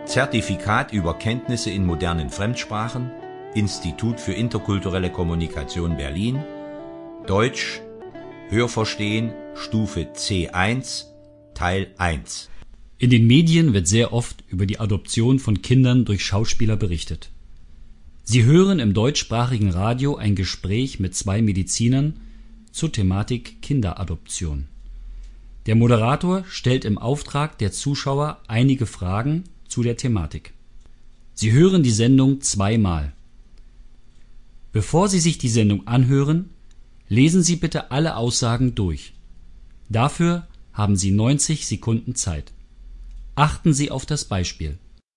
Zertifikat über Kenntnisse in modernen Fremdsprachen, Institut für interkulturelle Kommunikation Berlin, Deutsch, Hörverstehen, Stufe C1, Teil 1. In den Medien wird sehr oft über die Adoption von Kindern durch Schauspieler berichtet. Sie hören im deutschsprachigen Radio ein Gespräch mit 2 Medizinern zur Thematik Kinderadoption. Der Moderator stellt im Auftrag der Zuschauer einige Fragen zu der Thematik. Sie hören die Sendung 2-mal. Bevor Sie sich die Sendung anhören, lesen Sie bitte alle Aussagen durch. Dafür haben Sie 90 Sekunden Zeit. Achten Sie auf das Beispiel.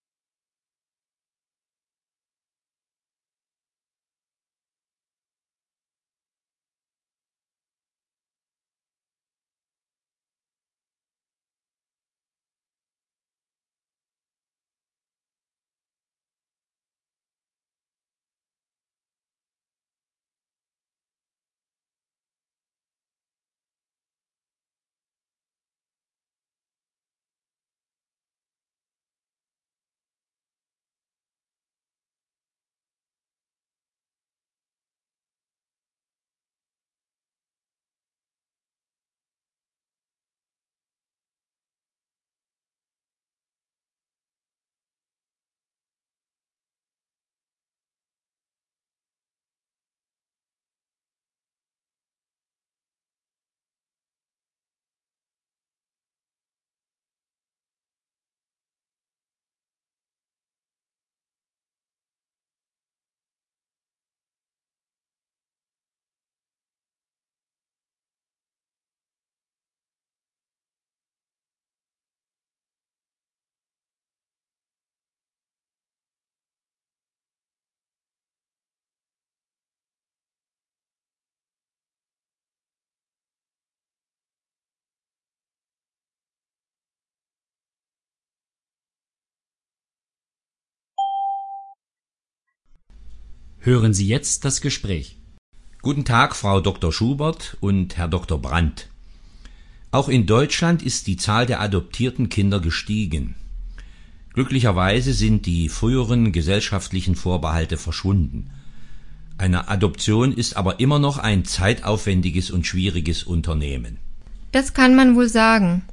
Hören Sie jetzt das Gespräch. Guten Tag, Frau Dr. Schubert und Herr Dr. Brandt. Auch in Deutschland ist die Zahl der adoptierten Kinder gestiegen. Glücklicherweise sind die früheren gesellschaftlichen Vorbehalte verschwunden. Eine Adoption ist aber immer noch ein zeitaufwendiges und schwieriges Unternehmen. Das kann man wohl sagen.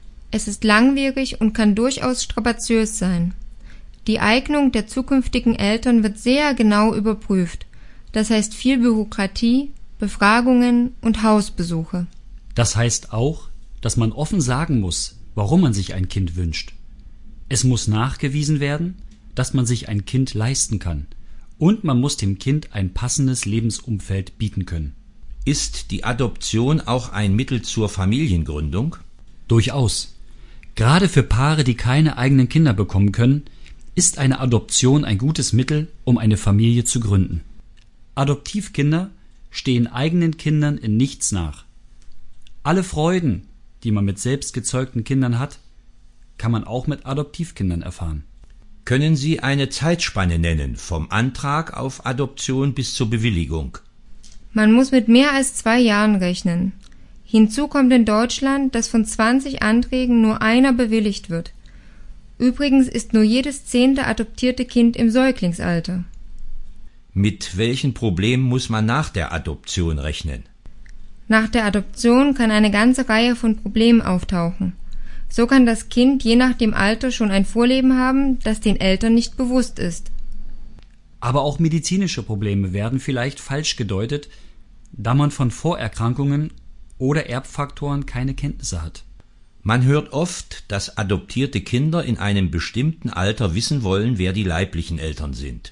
Es ist langwierig und kann durchaus strapaziös sein. Die Eignung der zukünftigen Eltern wird sehr genau überprüft. Das heißt viel Bürokratie, Befragungen und Hausbesuche. Das heißt auch, dass man offen sagen muss, warum man sich ein Kind wünscht. Es muss nachgewiesen werden, dass man sich ein Kind leisten kann. Und man muss dem Kind ein passendes Lebensumfeld bieten können. Ist die Adoption auch ein Mittel zur Familiengründung? Durchaus. Gerade für Paare, die keine eigenen Kinder bekommen können, ist eine Adoption ein gutes Mittel, um eine Familie zu gründen. Adoptivkinder stehen eigenen Kindern in nichts nach. Alle Freuden, die man mit selbst gezeugten Kindern hat, kann man auch mit Adoptivkindern erfahren. Können Sie eine Zeitspanne nennen, vom Antrag auf Adoption bis zur Bewilligung? Man muss mit mehr als 2 Jahren rechnen. Hinzu kommt in Deutschland, dass von 20 Anträgen nur einer bewilligt wird. Übrigens ist nur jedes 10. adoptierte Kind im Säuglingsalter. Mit welchen Problemen muss man nach der Adoption rechnen? Nach der Adoption kann eine ganze Reihe von Problemen auftauchen. So kann das Kind je nach dem Alter schon ein Vorleben haben, das den Eltern nicht bewusst ist. Aber auch medizinische Probleme werden vielleicht falsch gedeutet, da man von Vorerkrankungen oder Erbfaktoren keine Kenntnisse hat. Man hört oft, dass adoptierte Kinder in einem bestimmten Alter wissen wollen, wer die leiblichen Eltern sind.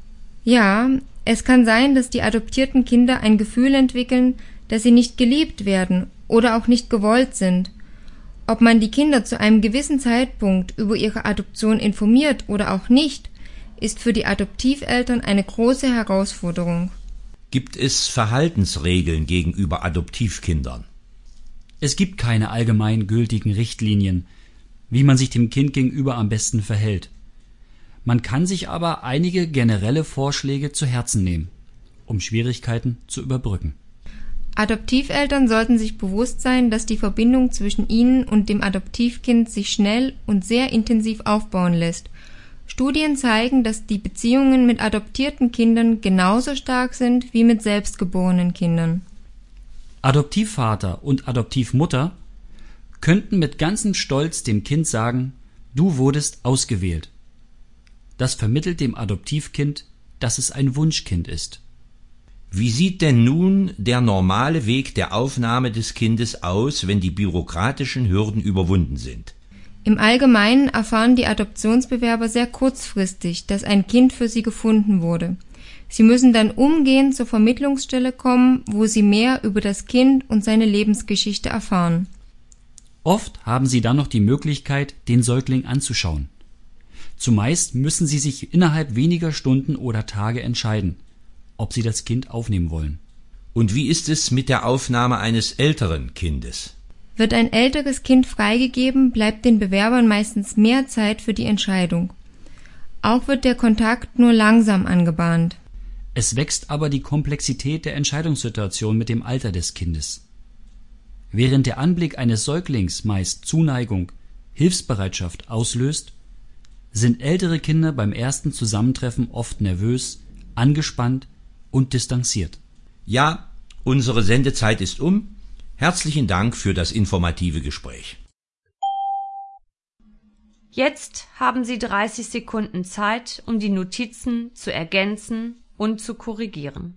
Ja, es kann sein, dass die adoptierten Kinder ein Gefühl entwickeln, dass sie nicht geliebt werden oder auch nicht gewollt sind. Ob man die Kinder zu einem gewissen Zeitpunkt über ihre Adoption informiert oder auch nicht, ist für die Adoptiveltern eine große Herausforderung. Gibt es Verhaltensregeln gegenüber Adoptivkindern? Es gibt keine allgemein gültigen Richtlinien, wie man sich dem Kind gegenüber am besten verhält. Man kann sich aber einige generelle Vorschläge zu Herzen nehmen, um Schwierigkeiten zu überbrücken. Adoptiveltern sollten sich bewusst sein, dass die Verbindung zwischen ihnen und dem Adoptivkind sich schnell und sehr intensiv aufbauen lässt Studien zeigen, dass die Beziehungen mit adoptierten Kindern genauso stark sind wie mit selbstgeborenen Kindern. Adoptivvater und Adoptivmutter könnten mit ganzem Stolz dem Kind sagen: Du wurdest ausgewählt. Das vermittelt dem Adoptivkind, dass es ein Wunschkind ist. Wie sieht denn nun der normale Weg der Aufnahme des Kindes aus, wenn die bürokratischen Hürden überwunden sind? Im Allgemeinen erfahren die Adoptionsbewerber sehr kurzfristig, dass ein Kind für sie gefunden wurde. Sie müssen dann umgehend zur Vermittlungsstelle kommen, wo sie mehr über das Kind und seine Lebensgeschichte erfahren. Oft haben sie dann noch die Möglichkeit, den Säugling anzuschauen. Zumeist müssen sie sich innerhalb weniger Stunden oder Tage entscheiden, ob sie das Kind aufnehmen wollen. Und wie ist es mit der Aufnahme eines älteren Kindes? Wird ein älteres Kind freigegeben, bleibt den Bewerbern meistens mehr Zeit für die Entscheidung. Auch wird der Kontakt nur langsam angebahnt. Es wächst aber die Komplexität der Entscheidungssituation mit dem Alter des Kindes. Während der Anblick eines Säuglings meist Zuneigung, Hilfsbereitschaft auslöst, sind ältere Kinder beim ersten Zusammentreffen oft nervös, angespannt und distanziert. Ja, unsere Sendezeit ist um. Herzlichen Dank für das informative Gespräch. Jetzt haben Sie 30 Sekunden Zeit, um die Notizen zu ergänzen und zu korrigieren.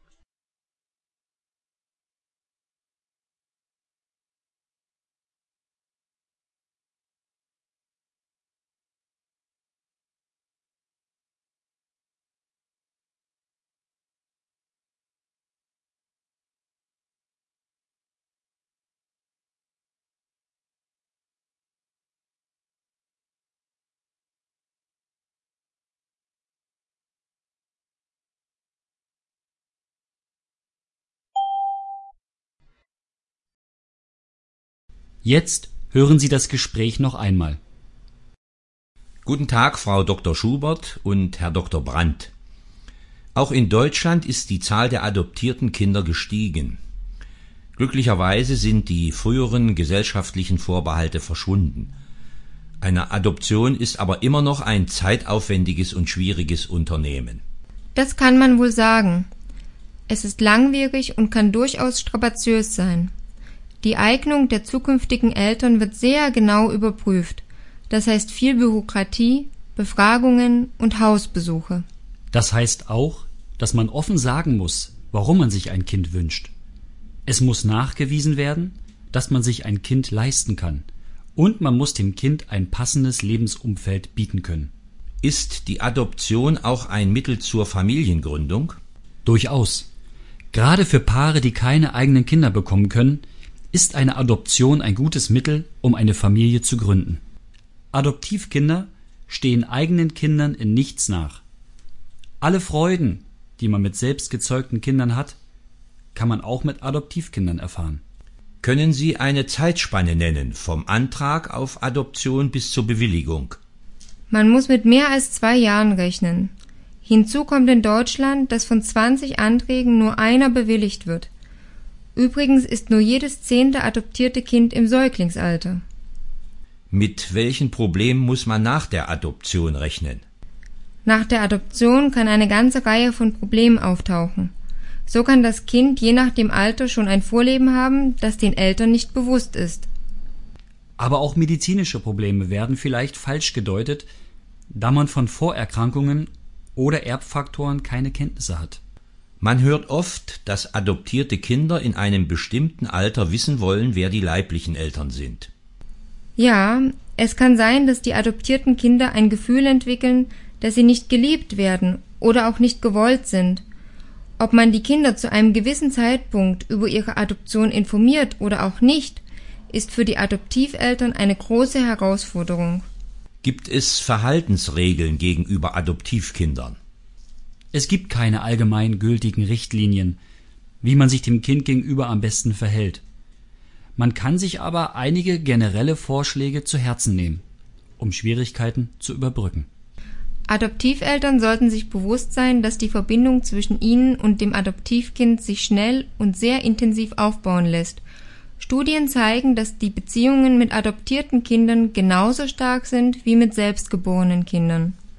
Jetzt hören Sie das Gespräch noch einmal. Guten Tag, Frau Dr. Schubert und Herr Dr. Brandt. Auch in Deutschland ist die Zahl der adoptierten Kinder gestiegen. Glücklicherweise sind die früheren gesellschaftlichen Vorbehalte verschwunden. Eine Adoption ist aber immer noch ein zeitaufwendiges und schwieriges Unternehmen. Das kann man wohl sagen. Es ist langwierig und kann durchaus strapaziös sein. Die Eignung der zukünftigen Eltern wird sehr genau überprüft. Das heißt viel Bürokratie, Befragungen und Hausbesuche. Das heißt auch, dass man offen sagen muss, warum man sich ein Kind wünscht. Es muss nachgewiesen werden, dass man sich ein Kind leisten kann. Und man muss dem Kind ein passendes Lebensumfeld bieten können. Ist die Adoption auch ein Mittel zur Familiengründung? Durchaus. Gerade für Paare, die keine eigenen Kinder bekommen können, ist eine Adoption ein gutes Mittel, um eine Familie zu gründen. Adoptivkinder stehen eigenen Kindern in nichts nach. Alle Freuden, die man mit selbst gezeugten Kindern hat, kann man auch mit Adoptivkindern erfahren. Können Sie eine Zeitspanne nennen, vom Antrag auf Adoption bis zur Bewilligung? Man muss mit mehr als 2 Jahren rechnen. Hinzu kommt in Deutschland, dass von 20 Anträgen nur einer bewilligt wird. Übrigens ist nur jedes 10. adoptierte Kind im Säuglingsalter. Mit welchen Problemen muss man nach der Adoption rechnen? Nach der Adoption kann eine ganze Reihe von Problemen auftauchen. So kann das Kind je nach dem Alter schon ein Vorleben haben, das den Eltern nicht bewusst ist. Aber auch medizinische Probleme werden vielleicht falsch gedeutet, da man von Vorerkrankungen oder Erbfaktoren keine Kenntnisse hat. Man hört oft, dass adoptierte Kinder in einem bestimmten Alter wissen wollen, wer die leiblichen Eltern sind. Ja, es kann sein, dass die adoptierten Kinder ein Gefühl entwickeln, dass sie nicht geliebt werden oder auch nicht gewollt sind. Ob man die Kinder zu einem gewissen Zeitpunkt über ihre Adoption informiert oder auch nicht, ist für die Adoptiveltern eine große Herausforderung. Gibt es Verhaltensregeln gegenüber Adoptivkindern? Es gibt keine allgemein gültigen Richtlinien, wie man sich dem Kind gegenüber am besten verhält. Man kann sich aber einige generelle Vorschläge zu Herzen nehmen, um Schwierigkeiten zu überbrücken. Adoptiveltern sollten sich bewusst sein, dass die Verbindung zwischen ihnen und dem Adoptivkind sich schnell und sehr intensiv aufbauen lässt. Studien zeigen, dass die Beziehungen mit adoptierten Kindern genauso stark sind wie mit selbstgeborenen Kindern.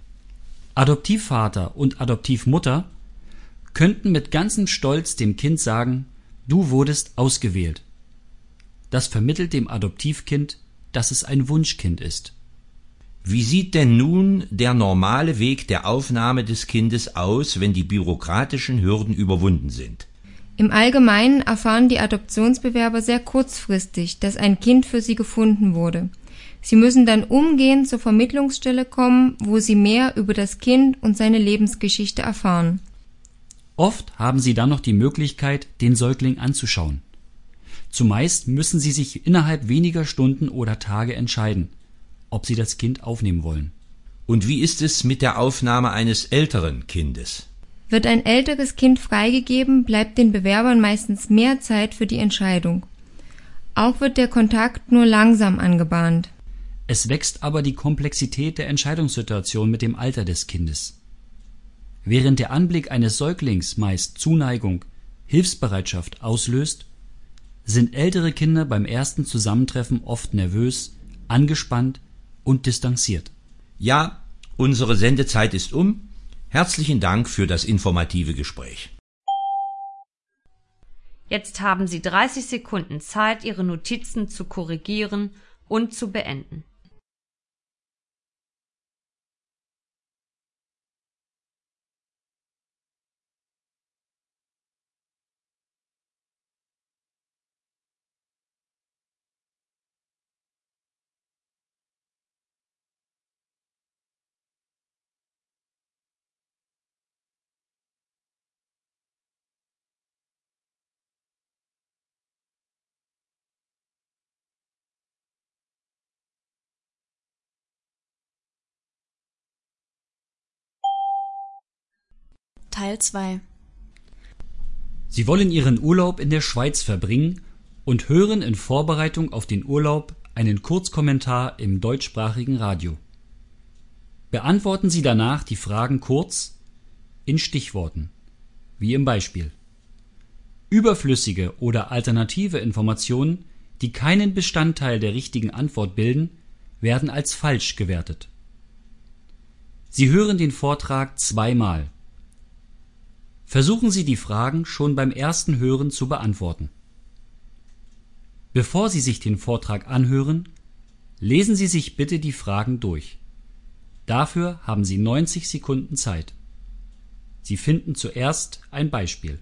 Adoptivvater und Adoptivmutter könnten mit ganzem Stolz dem Kind sagen: Du wurdest ausgewählt. Das vermittelt dem Adoptivkind, dass es ein Wunschkind ist. Wie sieht denn nun der normale Weg der Aufnahme des Kindes aus, wenn die bürokratischen Hürden überwunden sind? Im Allgemeinen erfahren die Adoptionsbewerber sehr kurzfristig, dass ein Kind für sie gefunden wurde. Sie müssen dann umgehend zur Vermittlungsstelle kommen, wo sie mehr über das Kind und seine Lebensgeschichte erfahren. Oft haben sie dann noch die Möglichkeit, den Säugling anzuschauen. Zumeist müssen sie sich innerhalb weniger Stunden oder Tage entscheiden, ob sie das Kind aufnehmen wollen. Und wie ist es mit der Aufnahme eines älteren Kindes? Wird ein älteres Kind freigegeben, bleibt den Bewerbern meistens mehr Zeit für die Entscheidung. Auch wird der Kontakt nur langsam angebahnt. Es wächst aber die Komplexität der Entscheidungssituation mit dem Alter des Kindes. Während der Anblick eines Säuglings meist Zuneigung, Hilfsbereitschaft auslöst, sind ältere Kinder beim ersten Zusammentreffen oft nervös, angespannt und distanziert. Ja, unsere Sendezeit ist um. Herzlichen Dank für das informative Gespräch. Jetzt haben Sie 30 Sekunden Zeit, Ihre Notizen zu korrigieren und zu beenden. Teil 2. Sie wollen ihren Urlaub in der Schweiz verbringen und hören in Vorbereitung auf den Urlaub einen Kurzkommentar im deutschsprachigen Radio. Beantworten Sie danach die Fragen kurz in Stichworten, wie im Beispiel. Überflüssige oder alternative Informationen, die keinen Bestandteil der richtigen Antwort bilden, werden als falsch gewertet. Sie hören den Vortrag zweimal. Versuchen Sie die Fragen schon beim ersten Hören zu beantworten. Bevor Sie sich den Vortrag anhören, lesen Sie sich bitte die Fragen durch. Dafür haben Sie 90 Sekunden Zeit. Sie finden zuerst ein Beispiel.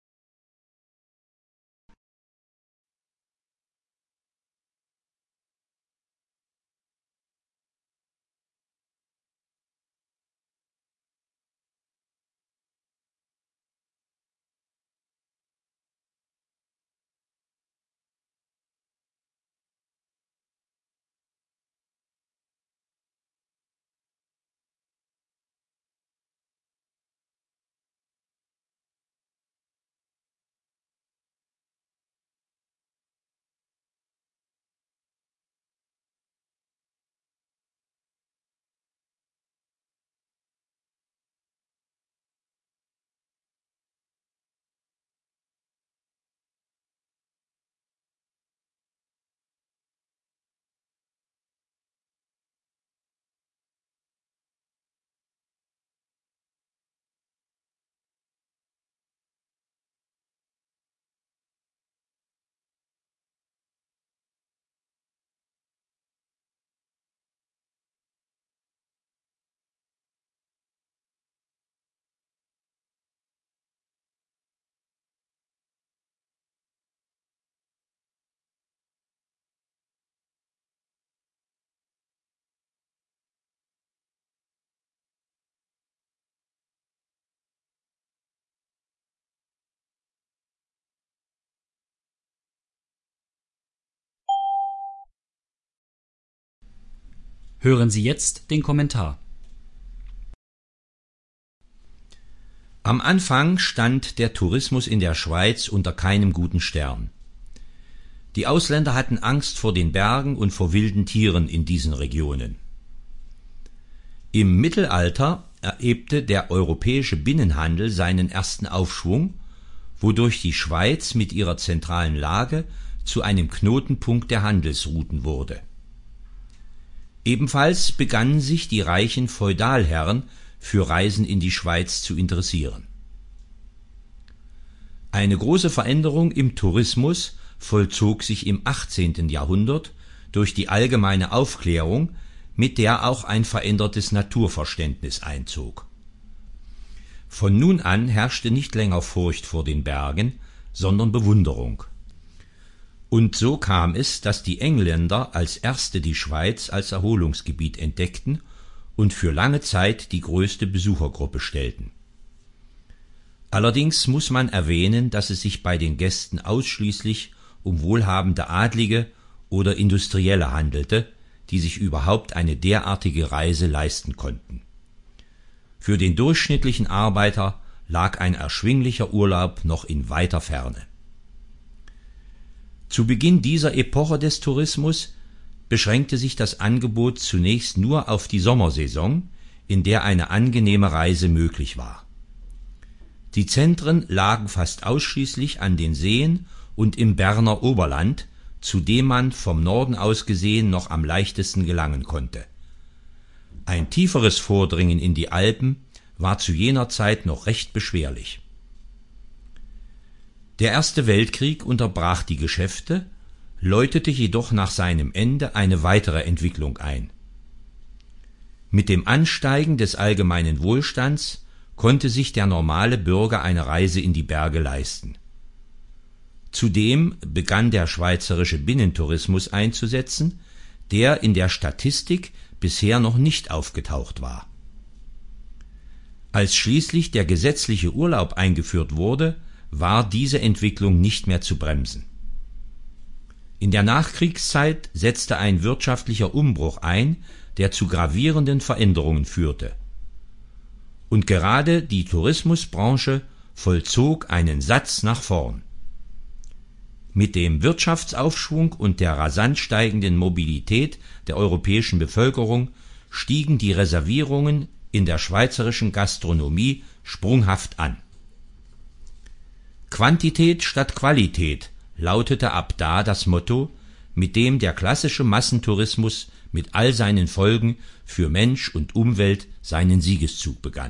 Hören Sie jetzt den Kommentar. Am Anfang stand der Tourismus in der Schweiz unter keinem guten Stern. Die Ausländer hatten Angst vor den Bergen und vor wilden Tieren in diesen Regionen. Im Mittelalter erlebte der europäische Binnenhandel seinen ersten Aufschwung, wodurch die Schweiz mit ihrer zentralen Lage zu einem Knotenpunkt der Handelsrouten wurde. Ebenfalls begannen sich die reichen Feudalherren für Reisen in die Schweiz zu interessieren. Eine große Veränderung im Tourismus vollzog sich im 18. Jahrhundert durch die allgemeine Aufklärung, mit der auch ein verändertes Naturverständnis einzog. Von nun an herrschte nicht länger Furcht vor den Bergen, sondern Bewunderung. Und so kam es, dass die Engländer als erste die Schweiz als Erholungsgebiet entdeckten und für lange Zeit die größte Besuchergruppe stellten. Allerdings muss man erwähnen, dass es sich bei den Gästen ausschließlich um wohlhabende Adlige oder Industrielle handelte, die sich überhaupt eine derartige Reise leisten konnten. Für den durchschnittlichen Arbeiter lag ein erschwinglicher Urlaub noch in weiter Ferne. Zu Beginn dieser Epoche des Tourismus beschränkte sich das Angebot zunächst nur auf die Sommersaison, in der eine angenehme Reise möglich war. Die Zentren lagen fast ausschließlich an den Seen und im Berner Oberland, zu dem man vom Norden aus gesehen noch am leichtesten gelangen konnte. Ein tieferes Vordringen in die Alpen war zu jener Zeit noch recht beschwerlich. Der Erste Weltkrieg unterbrach die Geschäfte, läutete jedoch nach seinem Ende eine weitere Entwicklung ein. Mit dem Ansteigen des allgemeinen Wohlstands konnte sich der normale Bürger eine Reise in die Berge leisten. Zudem begann der schweizerische Binnentourismus einzusetzen, der in der Statistik bisher noch nicht aufgetaucht war. Als schließlich der gesetzliche Urlaub eingeführt wurde, war diese Entwicklung nicht mehr zu bremsen. In der Nachkriegszeit setzte ein wirtschaftlicher Umbruch ein, der zu gravierenden Veränderungen führte. Und gerade die Tourismusbranche vollzog einen Satz nach vorn. Mit dem Wirtschaftsaufschwung und der rasant steigenden Mobilität der europäischen Bevölkerung stiegen die Reservierungen in der schweizerischen Gastronomie sprunghaft an. Quantität statt Qualität lautete ab da das Motto, mit dem der klassische Massentourismus mit all seinen Folgen für Mensch und Umwelt seinen Siegeszug begann.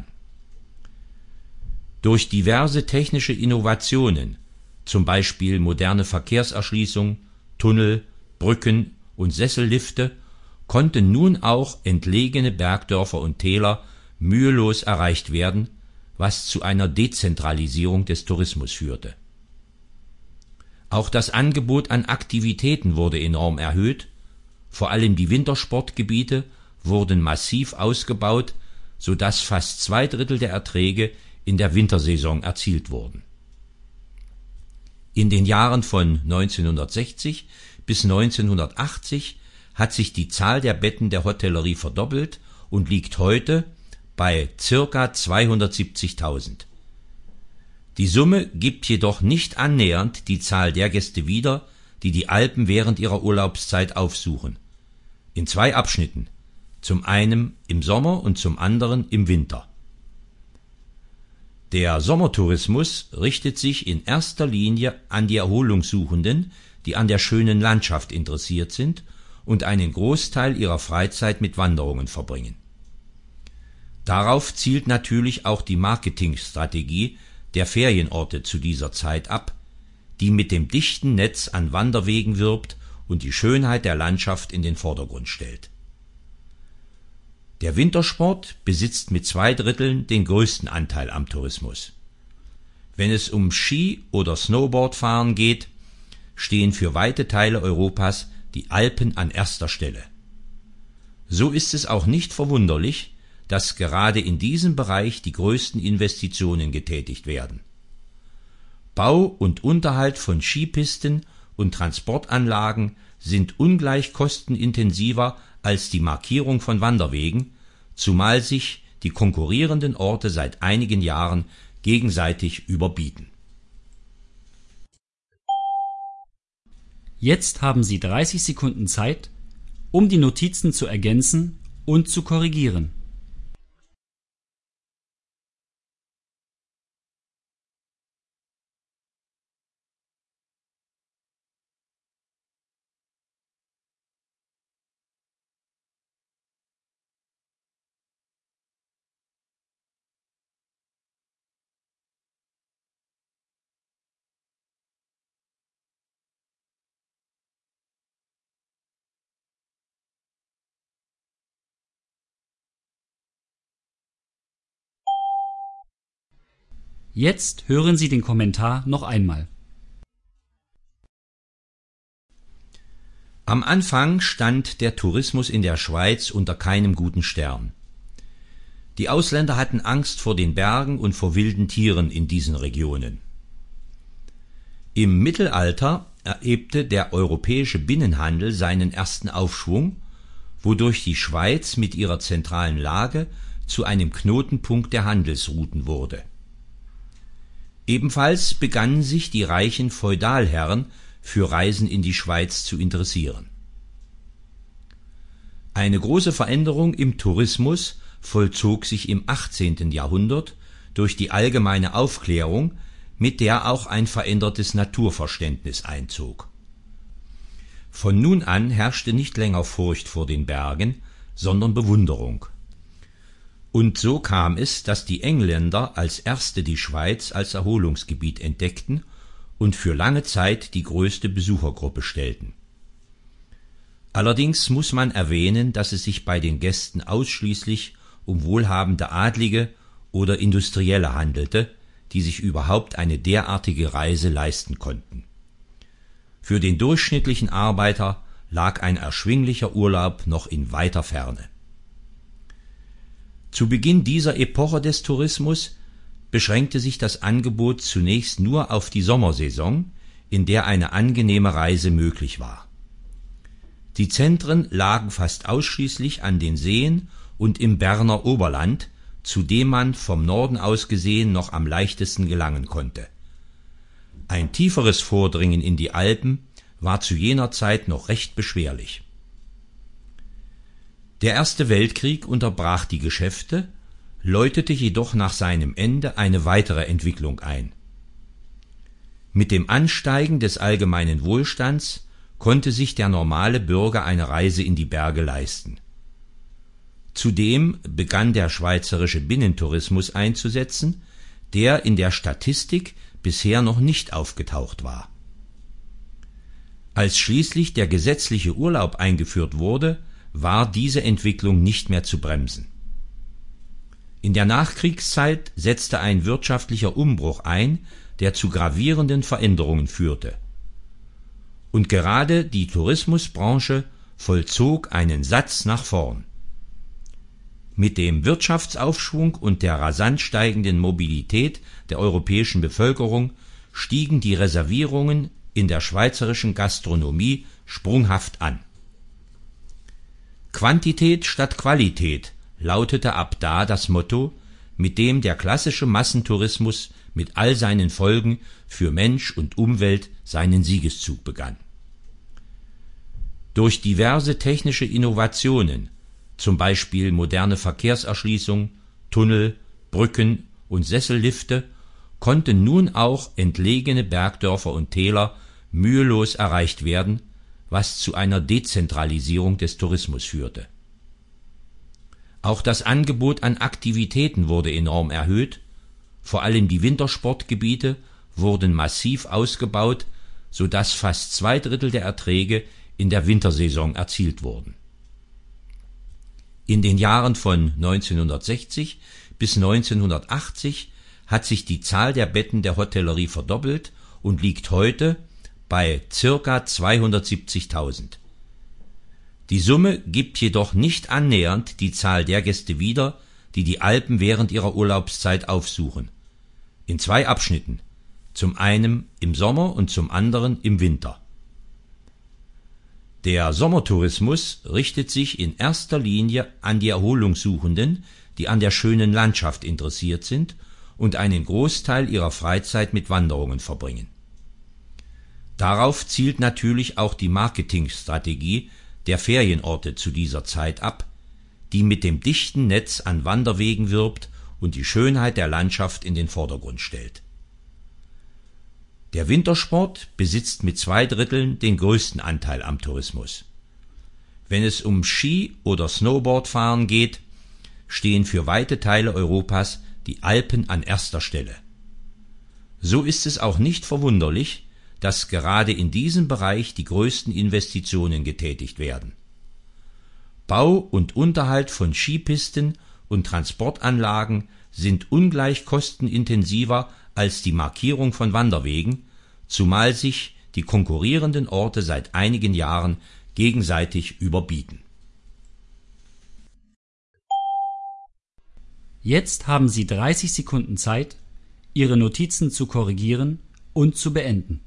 Durch diverse technische Innovationen, zum Beispiel moderne Verkehrserschließung, Tunnel, Brücken und Sessellifte, konnten nun auch entlegene Bergdörfer und Täler mühelos erreicht werden, was zu einer Dezentralisierung des Tourismus führte. Auch das Angebot an Aktivitäten wurde enorm erhöht, vor allem die Wintersportgebiete wurden massiv ausgebaut, sodass fast 2/3 der Erträge in der Wintersaison erzielt wurden. In den Jahren von 1960 bis 1980 hat sich die Zahl der Betten der Hotellerie verdoppelt und liegt heute bei ca. 270.000. Die Summe gibt jedoch nicht annähernd die Zahl der Gäste wider, die die Alpen während ihrer Urlaubszeit aufsuchen. In 2 Abschnitten, zum einen im Sommer und zum anderen im Winter. Der Sommertourismus richtet sich in erster Linie an die Erholungssuchenden, die an der schönen Landschaft interessiert sind und einen Großteil ihrer Freizeit mit Wanderungen verbringen. Darauf zielt natürlich auch die Marketingstrategie der Ferienorte zu dieser Zeit ab, die mit dem dichten Netz an Wanderwegen wirbt und die Schönheit der Landschaft in den Vordergrund stellt. Der Wintersport besitzt mit 2/3 den größten Anteil am Tourismus. Wenn es um Ski- oder Snowboardfahren geht, stehen für weite Teile Europas die Alpen an erster Stelle. So ist es auch nicht verwunderlich, dass gerade in diesem Bereich die größten Investitionen getätigt werden. Bau und Unterhalt von Skipisten und Transportanlagen sind ungleich kostenintensiver als die Markierung von Wanderwegen, zumal sich die konkurrierenden Orte seit einigen Jahren gegenseitig überbieten. Jetzt haben Sie 30 Sekunden Zeit, um die Notizen zu ergänzen und zu korrigieren. Jetzt hören Sie den Kommentar noch einmal. Am Anfang stand der Tourismus in der Schweiz unter keinem guten Stern. Die Ausländer hatten Angst vor den Bergen und vor wilden Tieren in diesen Regionen. Im Mittelalter erlebte der europäische Binnenhandel seinen ersten Aufschwung, wodurch die Schweiz mit ihrer zentralen Lage zu einem Knotenpunkt der Handelsrouten wurde. Ebenfalls begannen sich die reichen Feudalherren für Reisen in die Schweiz zu interessieren. Eine große Veränderung im Tourismus vollzog sich im 18. Jahrhundert durch die allgemeine Aufklärung, mit der auch ein verändertes Naturverständnis einzog. Von nun an herrschte nicht länger Furcht vor den Bergen, sondern Bewunderung. Und so kam es, dass die Engländer als erste die Schweiz als Erholungsgebiet entdeckten und für lange Zeit die größte Besuchergruppe stellten. Allerdings muss man erwähnen, dass es sich bei den Gästen ausschließlich um wohlhabende Adlige oder Industrielle handelte, die sich überhaupt eine derartige Reise leisten konnten. Für den durchschnittlichen Arbeiter lag ein erschwinglicher Urlaub noch in weiter Ferne. Zu Beginn dieser Epoche des Tourismus beschränkte sich das Angebot zunächst nur auf die Sommersaison, in der eine angenehme Reise möglich war. Die Zentren lagen fast ausschließlich an den Seen und im Berner Oberland, zu dem man vom Norden aus gesehen noch am leichtesten gelangen konnte. Ein tieferes Vordringen in die Alpen war zu jener Zeit noch recht beschwerlich. Der Erste Weltkrieg unterbrach die Geschäfte, läutete jedoch nach seinem Ende eine weitere Entwicklung ein. Mit dem Ansteigen des allgemeinen Wohlstands konnte sich der normale Bürger eine Reise in die Berge leisten. Zudem begann der schweizerische Binnentourismus einzusetzen, der in der Statistik bisher noch nicht aufgetaucht war. Als schließlich der gesetzliche Urlaub eingeführt wurde, war diese Entwicklung nicht mehr zu bremsen. In der Nachkriegszeit setzte ein wirtschaftlicher Umbruch ein, der zu gravierenden Veränderungen führte. Und gerade die Tourismusbranche vollzog einen Satz nach vorn. Mit dem Wirtschaftsaufschwung und der rasant steigenden Mobilität der europäischen Bevölkerung stiegen die Reservierungen in der schweizerischen Gastronomie sprunghaft an. Quantität statt Qualität lautete ab da das Motto, mit dem der klassische Massentourismus mit all seinen Folgen für Mensch und Umwelt seinen Siegeszug begann. Durch diverse technische Innovationen, zum Beispiel moderne Verkehrserschließung, Tunnel, Brücken und Sessellifte, konnten nun auch entlegene Bergdörfer und Täler mühelos erreicht werden, was zu einer Dezentralisierung des Tourismus führte. Auch das Angebot an Aktivitäten wurde enorm erhöht, vor allem die Wintersportgebiete wurden massiv ausgebaut, sodass fast 2/3 der Erträge in der Wintersaison erzielt wurden. In den Jahren von 1960 bis 1980 hat sich die Zahl der Betten der Hotellerie verdoppelt und liegt heute bei ca. 270.000. Die Summe gibt jedoch nicht annähernd die Zahl der Gäste wider, die die Alpen während ihrer Urlaubszeit aufsuchen. In 2 Abschnitten, zum einen im Sommer und zum anderen im Winter. Der Sommertourismus richtet sich in erster Linie an die Erholungssuchenden, die an der schönen Landschaft interessiert sind und einen Großteil ihrer Freizeit mit Wanderungen verbringen. Darauf zielt natürlich auch die Marketingstrategie der Ferienorte zu dieser Zeit ab, die mit dem dichten Netz an Wanderwegen wirbt und die Schönheit der Landschaft in den Vordergrund stellt. Der Wintersport besitzt mit 2/3 den größten Anteil am Tourismus. Wenn es um Ski- oder Snowboardfahren geht, stehen für weite Teile Europas die Alpen an erster Stelle. So ist es auch nicht verwunderlich, dass gerade in diesem Bereich die größten Investitionen getätigt werden. Bau und Unterhalt von Skipisten und Transportanlagen sind ungleich kostenintensiver als die Markierung von Wanderwegen, zumal sich die konkurrierenden Orte seit einigen Jahren gegenseitig überbieten. Jetzt haben Sie 30 Sekunden Zeit, Ihre Notizen zu korrigieren und zu beenden.